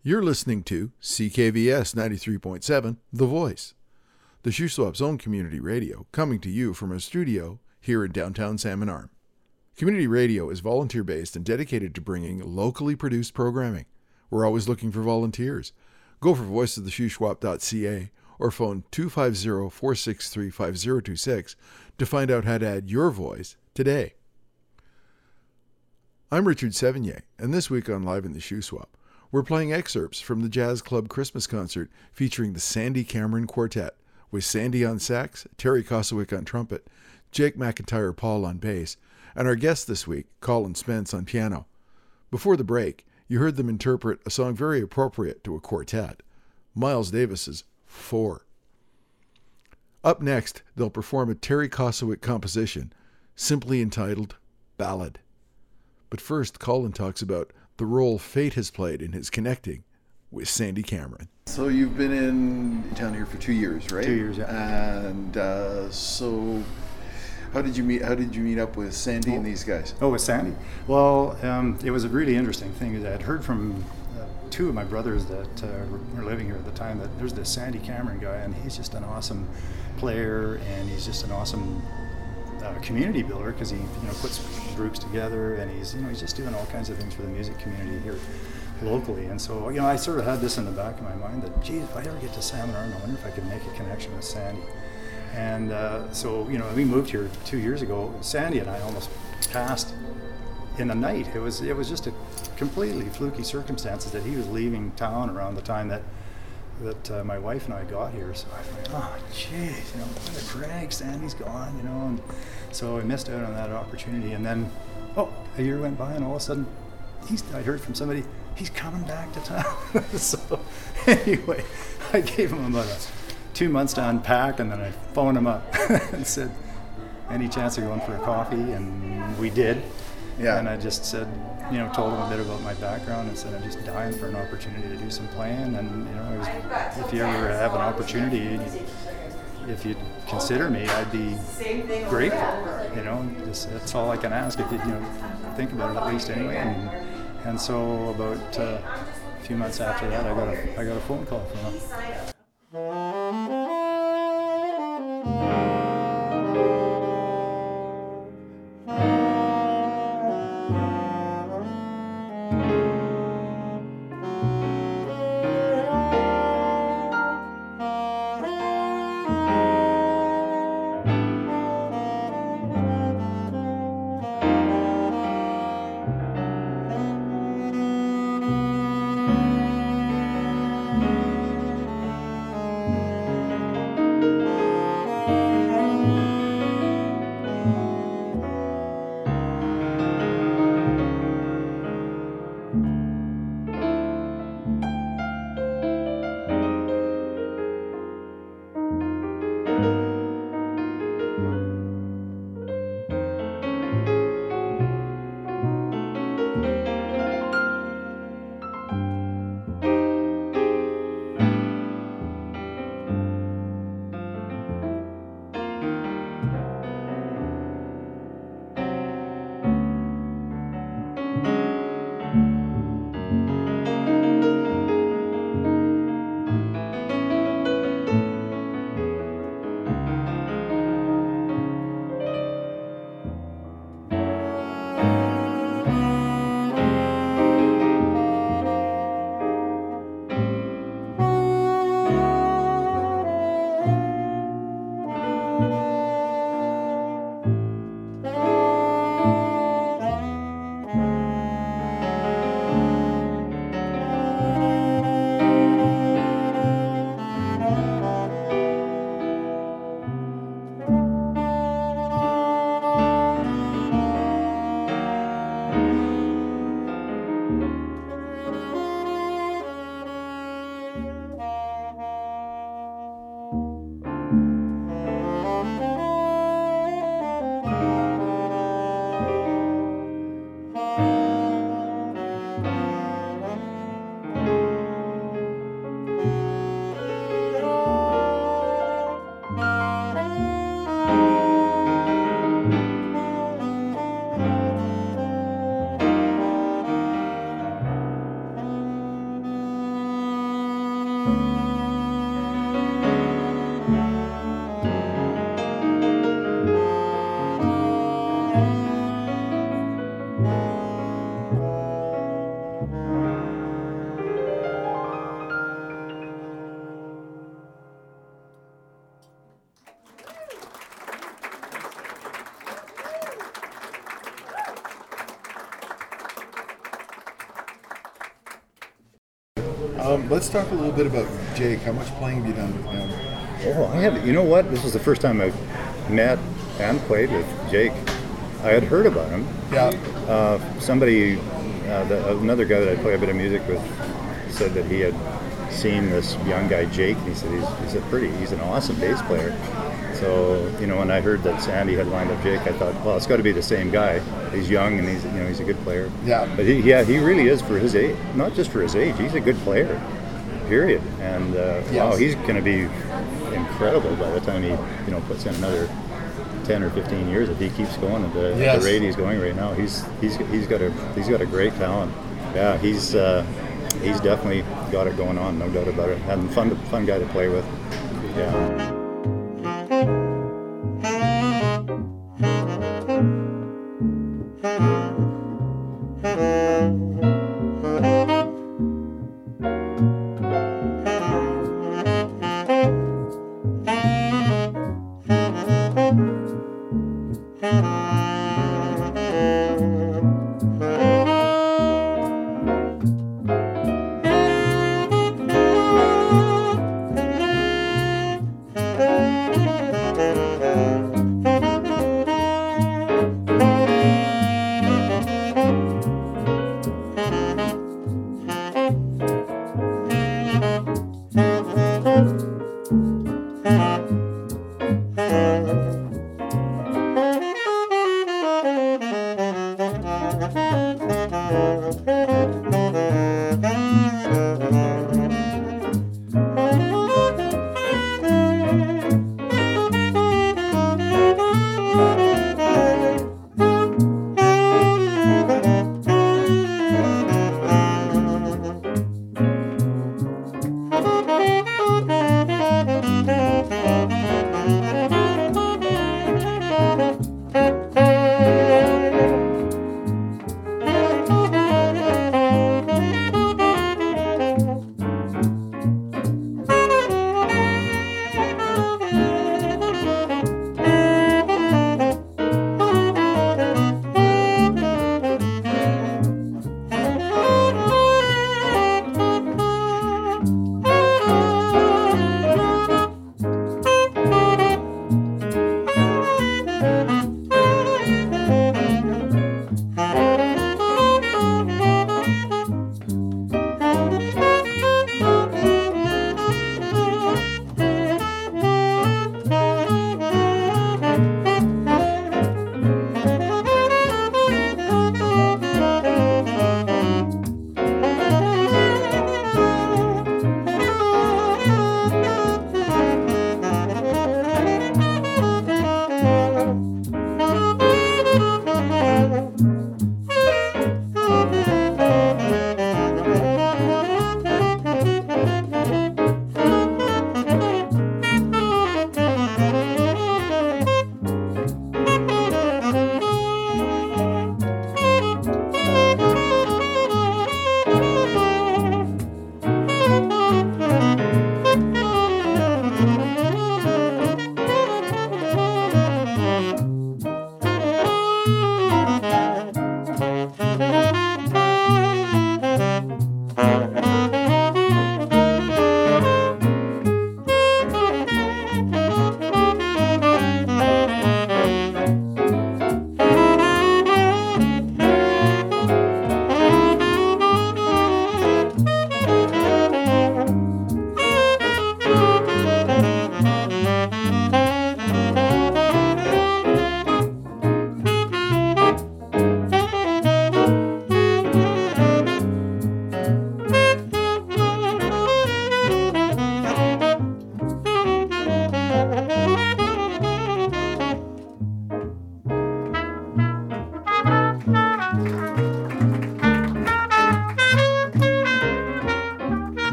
You're listening to CKVS 93.7, The Voice, the Shuswap's own community radio, coming to you from a studio here in downtown Salmon Arm. Community radio is volunteer-based and dedicated to bringing locally produced programming. We're always looking for volunteers. Go for voicesoftheshuswap.ca or phone 250-463-5026 to find out how to add your voice today. I'm Richard Sevigny, and this week on Live in the Shuswap, we're playing excerpts from the Jazz Club Christmas concert featuring the Sandy Cameron Quartet, with Sandy on sax, Terry Kosowick on trumpet, Jake McIntyre-Paul on bass, and our guest this week, Colin Spence on piano. Before the break, you heard them interpret a song very appropriate to a quartet, Miles Davis's 4. Up next, they'll perform a Terry Kosowick composition, simply entitled Ballad. But first, Colin talks about the role fate has played in his connecting with Sandy Cameron. So you've been in town here for 2 years, right? 2 years, yeah. And so how did you meet up with Sandy and these guys? Oh, with Sandy? Well, it was a really interesting thing. I'd heard from two of my brothers that were living here at the time that there's this Sandy Cameron guy, and he's just an awesome player, and he's just an awesome community builder, because he puts groups together, and he's just doing all kinds of things for the music community here locally. And so I sort of had this in the back of my mind that, geez, if I ever get to Salmon Arm, I wonder if I could make a connection with Sandy. And so we moved here 2 years ago. Sandy and I almost passed in the night. It was just a completely fluky circumstances that he was leaving town around the time that my wife and I got here. So I thought, oh, jeez, what a drag, Sandy's gone, and so I missed out on that opportunity. And then, a year went by, and all of a sudden, I heard from somebody, he's coming back to town. So anyway, I gave him about 2 months to unpack, and then I phoned him up and said, any chance of going for a coffee? And we did. Yeah. And I just said, told him a bit about my background and said I'm just dying for an opportunity to do some playing. And, if you ever have an opportunity, if you'd consider me, I'd be grateful. That's all I can ask, if you think about it at least anyway. And so about a few months after that, I got a phone call from him. Let's talk a little bit about Jake. How much playing have you done with him? Oh, I have. You know what? This was the first time I met and played with Jake. I had heard about him. Yeah. Another guy that I play a bit of music with said that he had seen this young guy Jake. And he said he's an awesome bass player. So when I heard that Sandy had lined up Jake, I thought, well, it's got to be the same guy. He's young and he's a good player. Yeah. But he really is for his age. Not just for his age. He's a good player. Period. And wow, he's going to be incredible by the time he puts in another 10 or 15 years if he keeps going at the rate he's going right now. He's got a great talent. Yeah, he's definitely got it going on, no doubt about it. And fun guy to play with. Yeah.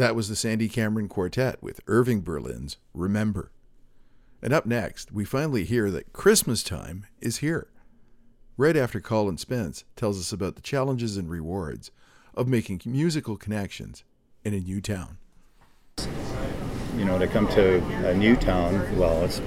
That was the Sandy Cameron Quartet with Irving Berlin's Remember. And up next, we finally hear that Christmas time is here. Right after Colin Spence tells us about the challenges and rewards of making musical connections in a new town. You know, to come to a new town, well, it's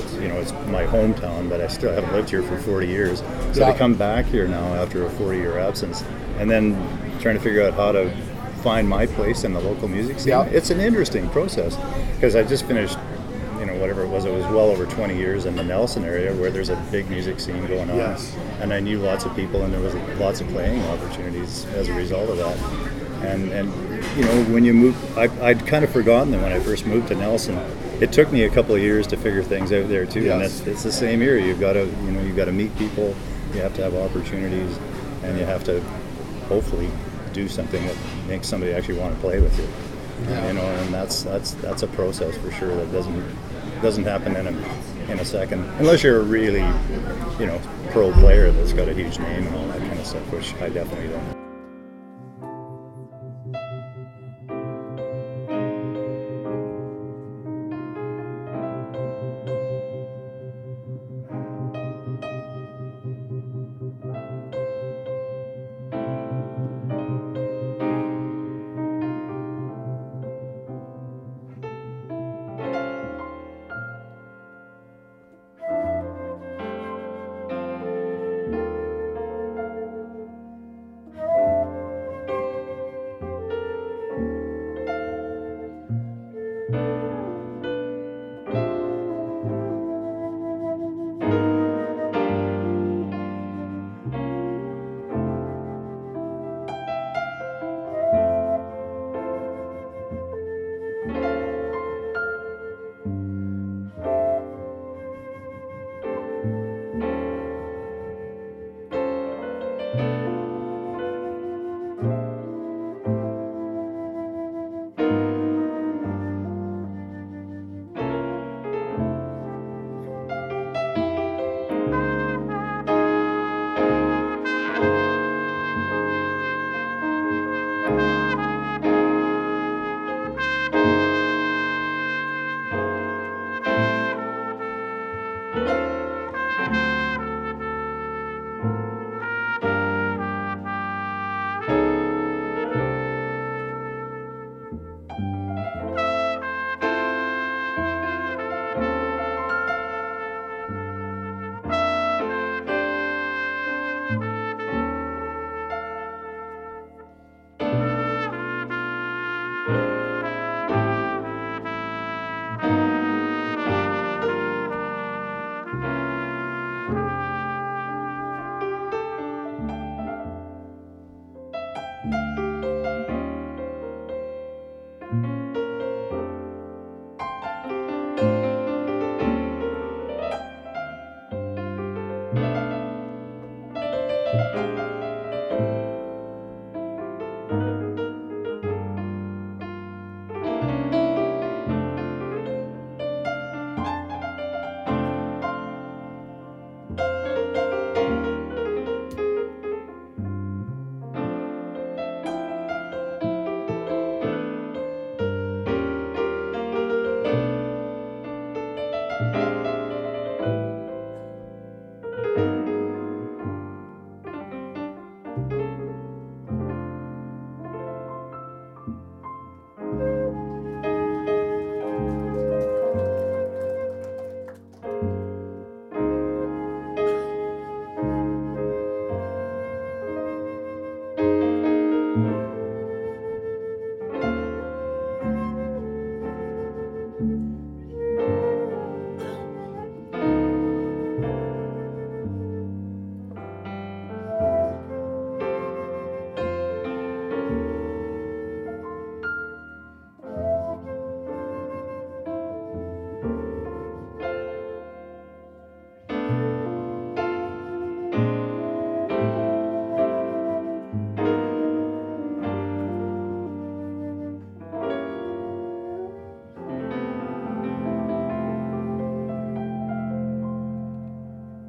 my hometown, but I still haven't lived here for 40 years. So to come back here now after a 40-year absence, and then trying to figure out how to find my place in the local music scene, it's an interesting process, because I just finished, whatever it was well over 20 years in the Nelson area, where there's a big music scene going on. Yes. And I knew lots of people, and there was lots of playing opportunities as a result of that. And when you move, I'd kind of forgotten that when I first moved to Nelson. It took me a couple of years to figure things out there too. Yes. And it's the same here. You've got to meet people, you have to have opportunities, and you have to hopefully do something that makes somebody actually want to play with you. Yeah. And that's a process for sure that doesn't happen in a second, unless you're a really pro player that's got a huge name and all that kind of stuff, which I definitely don't.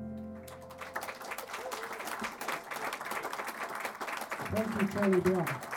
Thank you, Charlie Brown.